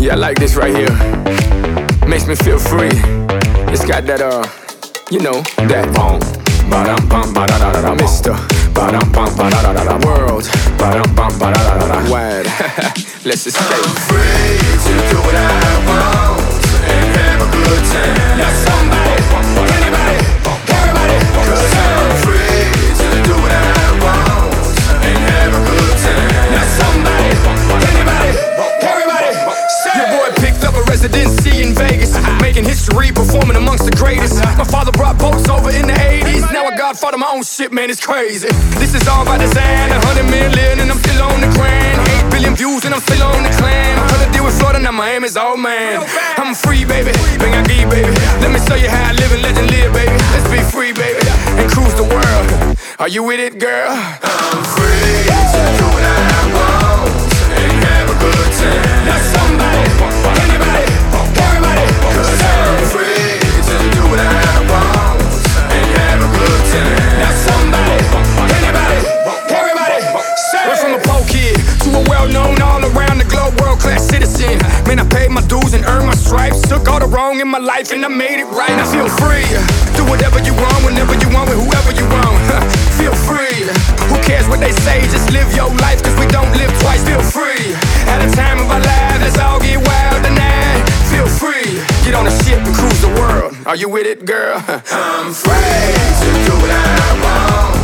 Yeah, I like this right here. Makes me feel free. It's got that, you know, that bum, ba-dum, bum, ba-da-da-da-da, Mr. Ba-dum, bum, ba-da-da-da-da, world, ba-dum, bum, ba-da-da-da-da, wide. Let's escape. I'm free to do what I want and have a good time. Now somebody, anybody, everybody, 'cause I'm free to do what I want and have a good time. Now somebody, anybody, everybody, Your boy picked up a residency in Vegas, making history, performing amongst the greatest. My father brought boats over in the 80s. Now a godfather my own shit, man, it's crazy. This is all by design, 100 million and I'm still on the grind. 8 billion views and I'm still on the climb. I'm trying to deal with Florida, now Miami's all man. I'm free, baby, bring a gee, baby. Let me show you how I live and legend live, baby. Let's be free, baby, and cruise the world. Are you with it, girl? I'm free to do what I want and have a good time. Now somebody, anybody, everybody, 'cause I'm free to do what I want and have a good time. Now somebody, anybody, everybody, Went from a poor kid to a well-known all around the globe world-class citizen. Man, I paid my dues and earned my stripes. Took all the wrong in my life and I made it right. I feel free. Do whatever you want, whenever you want, with whoever you want. Feel free. Who cares what they say? Just live your life, 'cause we don't live twice. Feel free. At a time of our lives, let's all get wild tonight. Feel free. Get on a ship and cruise the world. Are you with it, girl? I'm free to do what I want